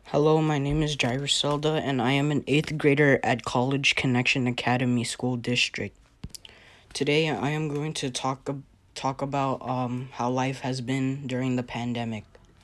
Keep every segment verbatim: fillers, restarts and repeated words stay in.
Hello, my name is Jair Selda, and I am an eighth grader at College Connection Academy School District. Today, I am going to talk ab- talk about um how life has been during the pandemic.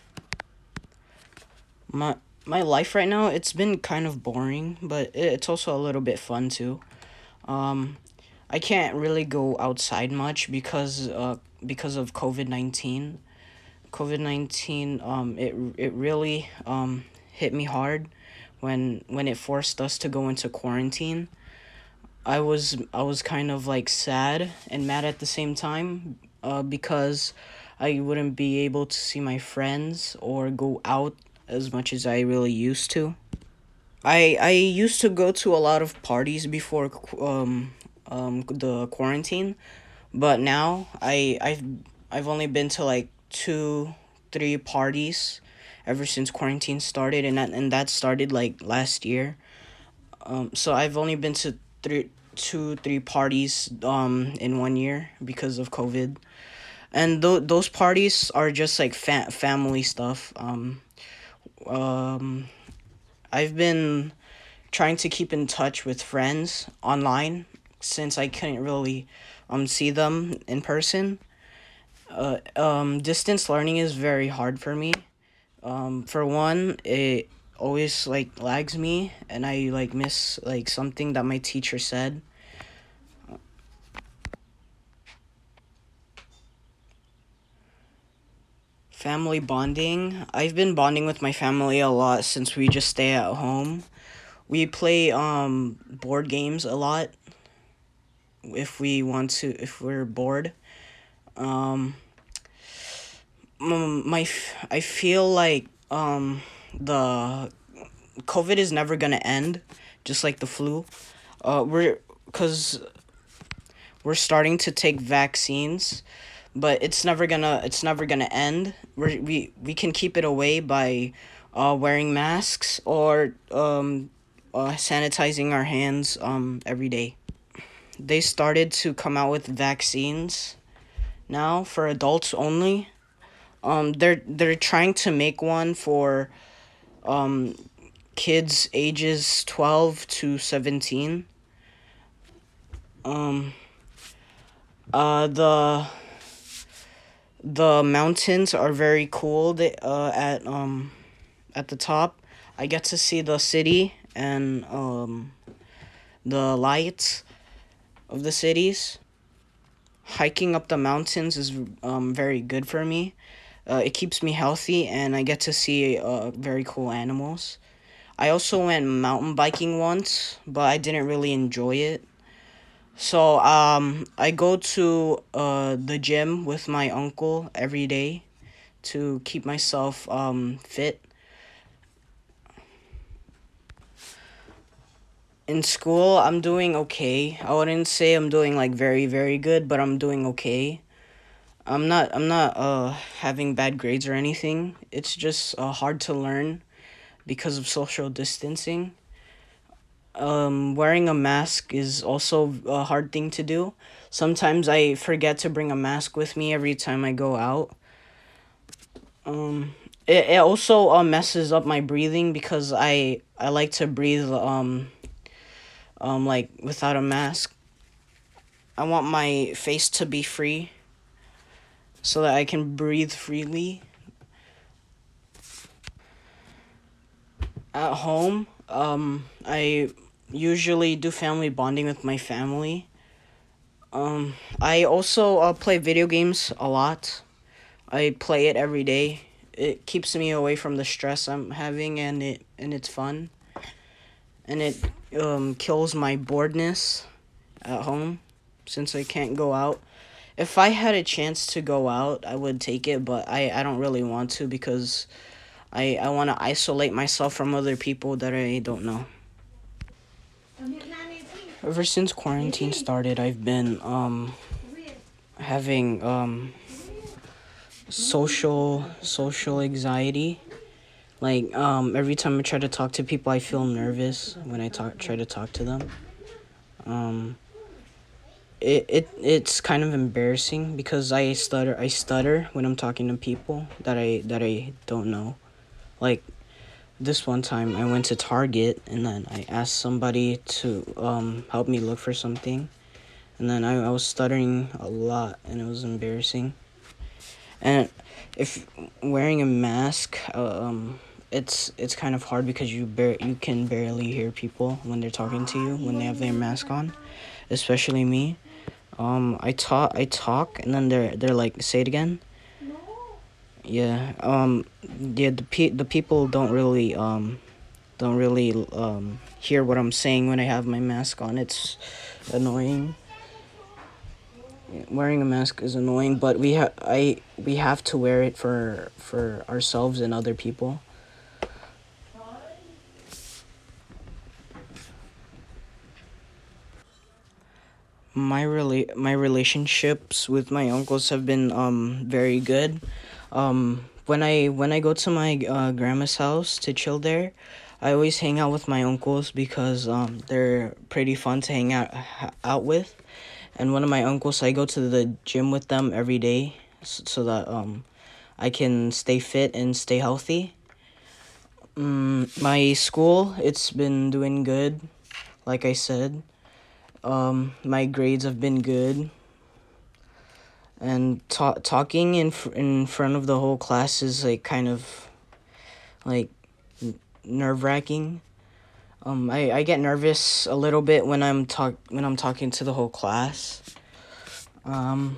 My my life right now, it's been kind of boring, but it- it's also a little bit fun too. Um, I can't really go outside much because uh because of COVID nineteen. COVID nineteen um it it really um hit me hard when when it forced us to go into quarantine. I was I was kind of like sad and mad at the same time uh because I wouldn't be able to see my friends or go out as much as I really used to. I I used to go to a lot of parties before qu- um um the quarantine, but now I I've I've only been to like two, three parties ever since quarantine started, and that and that started like last year. Um, so I've only been to three, two, three parties um in one year because of COVID, and th- those parties are just like fa- family stuff. Um, um, I've been trying to keep in touch with friends online since I couldn't really um see them in person. Uh, um, distance learning is very hard for me. Um, for one, it always like lags me, and I like miss like something that my teacher said. Family bonding. I've been bonding with my family a lot since we just stay at home. We play um board games a lot if we want to if we're bored. Um m- my f- I feel like um the COVID is never going to end, just like the flu. Uh we're cuz we're starting to take vaccines, but it's never gonna it's never gonna end. We we we can keep it away by uh, wearing masks or um, uh, sanitizing our hands um, every day. They started to come out with vaccines now for adults only. Um, they're they're trying to make one for um, kids ages twelve to seventeen. Um, uh, the the mountains are very cool. They, uh, at um at the top, I get to see the city and um the lights of the cities. Hiking up the mountains is um very good for me. Uh, it keeps me healthy, and I get to see uh very cool animals. I also went mountain biking once, but I didn't really enjoy it. So um I go to uh the gym with my uncle every day to keep myself um fit. In school, I'm doing okay. I wouldn't say I'm doing like very very good, but I'm doing okay. I'm not I'm not uh having bad grades or anything. It's just uh, hard to learn because of social distancing. Um wearing a mask is also a hard thing to do. Sometimes I forget to bring a mask with me every time I go out. Um it, it also uh, messes up my breathing because I I like to breathe um um like without a mask. I want my face to be free so that I can breathe freely. At home, um, I usually do family bonding with my family. Um, I also uh, play video games a lot. I play it every day. It keeps me away from the stress I'm having, and it and it's fun. And it um kills my boredness at home since I can't go out. If I had a chance to go out, I would take it, but I, I don't really want to because I, I want to isolate myself from other people that I don't know. Ever since quarantine started, I've been um having um social social anxiety. Like um every time I try to talk to people, I feel nervous when I talk try to talk to them. Um it, it it's kind of embarrassing because I stutter I stutter when I'm talking to people that I that I don't know. Like this one time I went to Target and then I asked somebody to um help me look for something, and then I, I was stuttering a lot and it was embarrassing. And if wearing a mask, uh, um, it's it's kind of hard because you bar- you can barely hear people when they're talking to you when they have their mask on, especially me. Um, I talk I talk and then they're they're like, say it again. Yeah. Um. Yeah. The pe- the people don't really um don't really um hear what I'm saying when I have my mask on. It's annoying. Wearing a mask is annoying, but we have I we have to wear it for for ourselves and other people. My rela- my relationships with my uncles have been um very good. Um when I when I go to my uh, grandma's house to chill there, I always hang out with my uncles because um they're pretty fun to hang out out with. And one of my uncles, I go to the gym with them every day s- so that um I can stay fit and stay healthy. Mm, my school, it's been doing good, like I said. Um, my grades have been good, and ta- talking in fr- in front of the whole class is like kind of like nerve wracking. Um, I, I get nervous a little bit when I'm talk when I'm talking to the whole class. Um,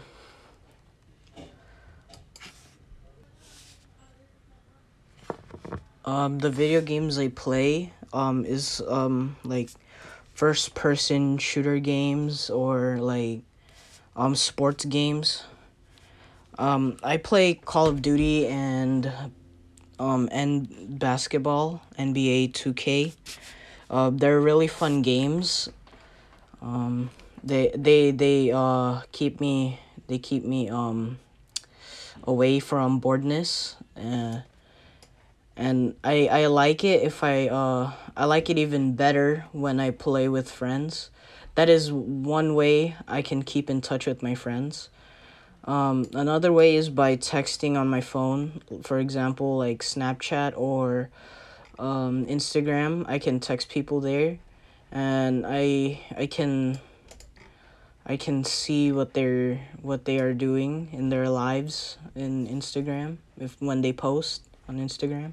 um, the video games I play um is um like first person shooter games or like um sports games. Um, I play Call of Duty and um and basketball, N B A two K. Uh, they're really fun games. Um, they they they uh keep me they keep me um away from boredness. Uh, and I I like it if I uh I like it even better when I play with friends. That is one way I can keep in touch with my friends. Um, another way is by texting on my phone. For example, like Snapchat or um, Instagram. I can text people there, and I I can I can see what they're what they are doing in their lives in Instagram if when they post on Instagram.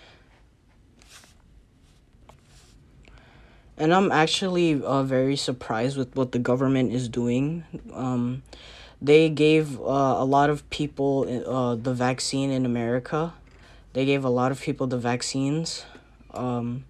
And I'm actually uh, very surprised with what the government is doing. Um, they gave uh, a lot of people uh, the vaccine in America. They gave a lot of people the vaccines. Um,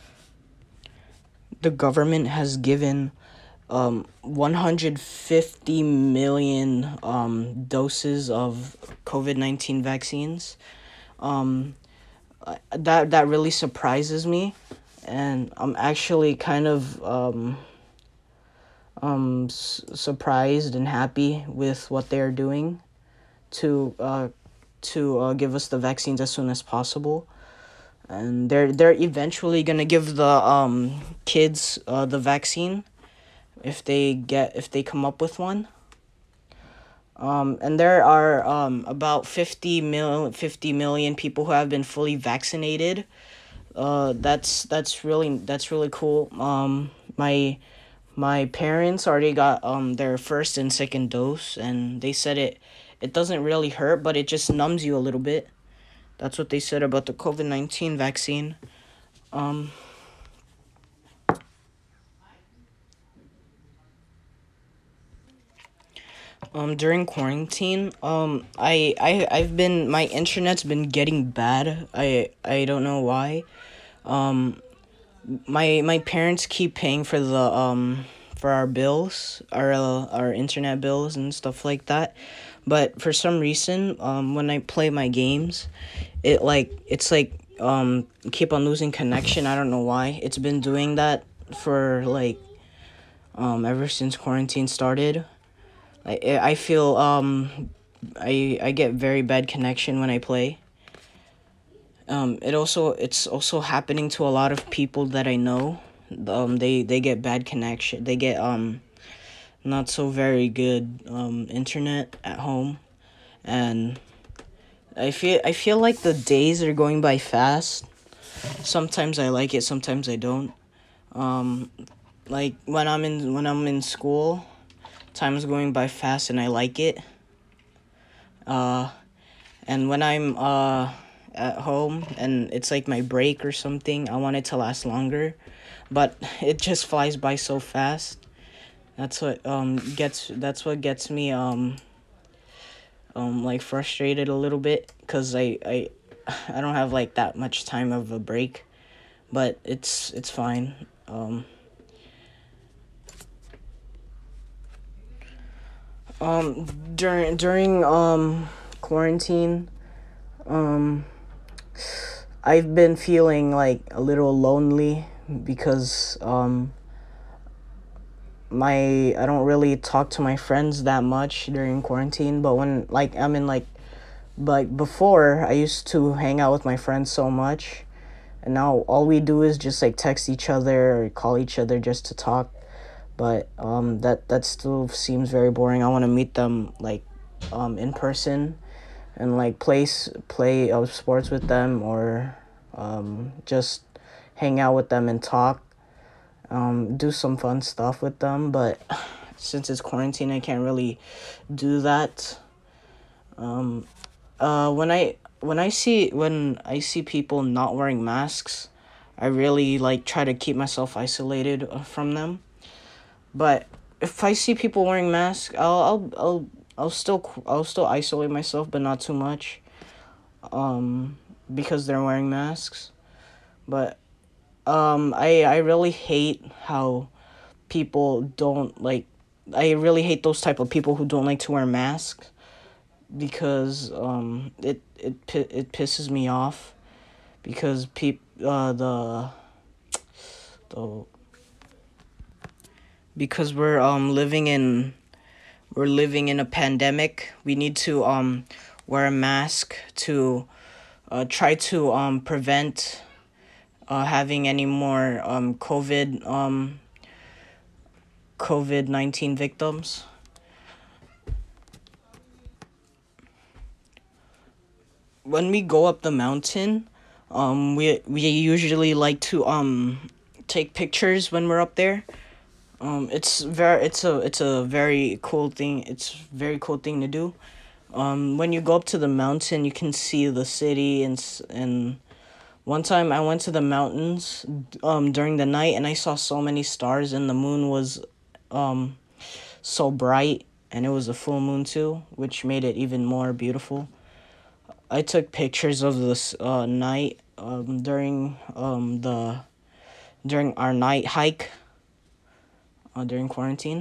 the government has given um, one hundred fifty million um, doses of COVID nineteen vaccines. Um, that that really surprises me, and I'm actually kind of um, um, s- surprised and happy with what they're doing to uh, to uh, give us the vaccines as soon as possible. And they're they're eventually gonna give the um kids uh the vaccine if they get if they come up with one. Um, and there are um about fifty mil fifty million people who have been fully vaccinated. Uh, that's that's really that's really cool. Um, my my parents already got um their first and second dose, and they said it it doesn't really hurt, but it just numbs you a little bit. That's what they said about the COVID nineteen vaccine. Um, um, during quarantine, um, I I I've been my internet's been getting bad. I I don't know why. Um, my my parents keep paying for the um for our bills, our uh, our internet bills and stuff like that. But for some reason, um, when I play my games, it like it's like um keep on losing connection. I don't know why. It's been doing that for like um ever since quarantine started. I I feel um I I get very bad connection when I play. Um, it also it's also happening to a lot of people that I know. Um, they they get bad connection. They get um not so very good um internet at home, and I feel I feel like the days are going by fast. Sometimes I like it, sometimes I don't. Um, like when I'm in when I'm in school, time is going by fast and I like it. Uh, and when I'm uh at home and it's like my break or something, I want it to last longer, but it just flies by so fast. That's what um gets that's what gets me um um like frustrated a little bit because I I I don't have like that much time of a break, but it's it's fine. Um um during during um quarantine, um I've been feeling like a little lonely because um my I don't really talk to my friends that much during quarantine, but when like I'm in like like before I used to hang out with my friends so much, and now all we do is just like text each other or call each other just to talk. But um that that still seems very boring. I want to meet them like um in person and like play s- play uh, sports with them, or um just hang out with them and talk, um do some fun stuff with them. But since it's quarantine, I can't really do that. um uh when i when i see when I see people not wearing masks, I really like try to keep myself isolated uh, from them. But if I see people wearing masks, i'll i'll i'll, I'll still qu- I'll still isolate myself, but not too much, um because they're wearing masks. But um i i really hate how people don't like I really hate those type of people who don't like to wear masks, because um it it pi- it pisses me off, because peop uh the the because we're um living in we're living in a pandemic. We need to um wear a mask to uh try to um prevent uh having any more um COVID um COVID nineteen victims. When we go up the mountain, um we we usually like to um take pictures when we're up there. Um it's very it's a it's a very cool thing. It's very cool thing to do. Um when you go up to the mountain, you can see the city, and s- and one time I went to the mountains um during the night, and I saw so many stars, and the moon was um so bright, and it was a full moon too, which made it even more beautiful. I took pictures of this uh night um during um the during our night hike uh, during quarantine.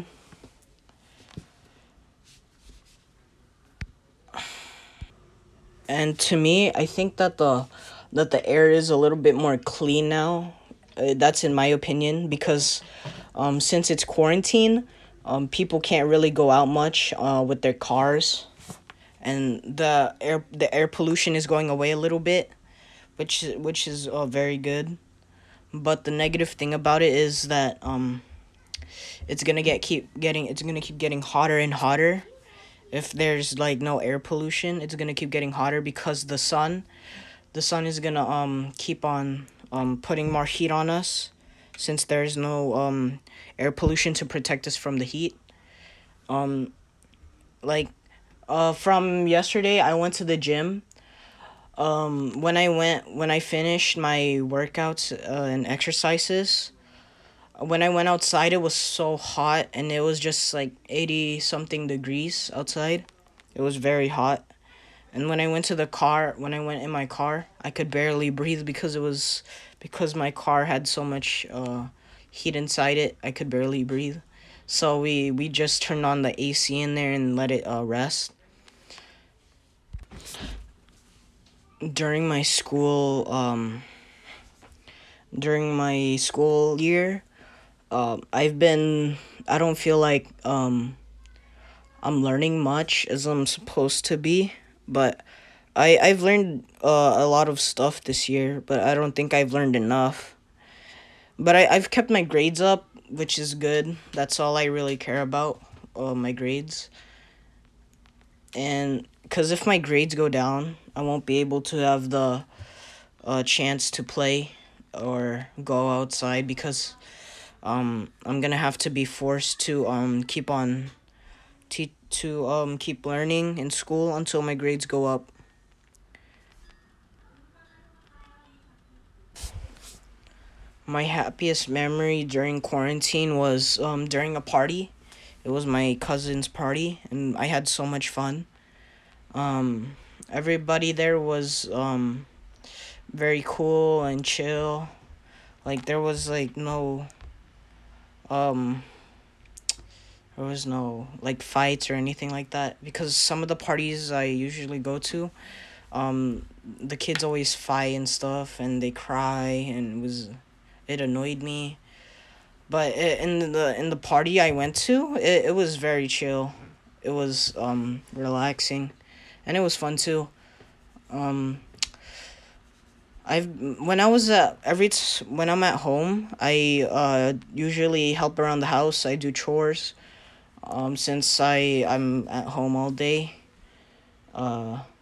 And to me, I think that the that the air is a little bit more clean now. Uh, that's in my opinion, because um since it's quarantine, um people can't really go out much uh with their cars, and the air the air pollution is going away a little bit, which which is uh, very good. But the negative thing about it is that um it's gonna get keep getting it's gonna keep getting hotter and hotter. If there's like no air pollution, it's gonna keep getting hotter, because the sun the sun is gonna um keep on um putting more heat on us, since there's no um air pollution to protect us from the heat. Um like uh from yesterday, I went to the gym. Um when I went when I finished my workouts uh, and exercises, when I went outside, it was so hot, and it was just like eighty something degrees outside. It was very hot. And when I went to the car, when I went in my car, I could barely breathe, because it was because my car had so much uh heat inside it. I could barely breathe. So we we just turned on the A C in there and let it uh rest. During my school um during my school year, um I've been I don't feel like um I'm learning much as I'm supposed to be, but I I've learned uh, a lot of stuff this year, but I don't think I've learned enough. But I I've kept my grades up, which is good. That's all I really care about, uh, my grades. And cuz if my grades go down, I won't be able to have the a chance to play or go outside because um I'm gonna have to be forced to um keep on te- to um keep learning in school until my grades go up. My happiest memory during quarantine was um during a party. It was my cousin's party and I had so much fun. Um Everybody there was um very cool and chill. Like there was like no um there was no like fights or anything like that because some of the parties I usually go to, um the kids always fight and stuff and they cry and it was it annoyed me. But I in the in the party I went to, it, it was very chill. It was um relaxing and it was fun too. Um I've when I was at every t- when I'm at home, I uh usually help around the house. I do chores. Um since I I'm at home all day. Uh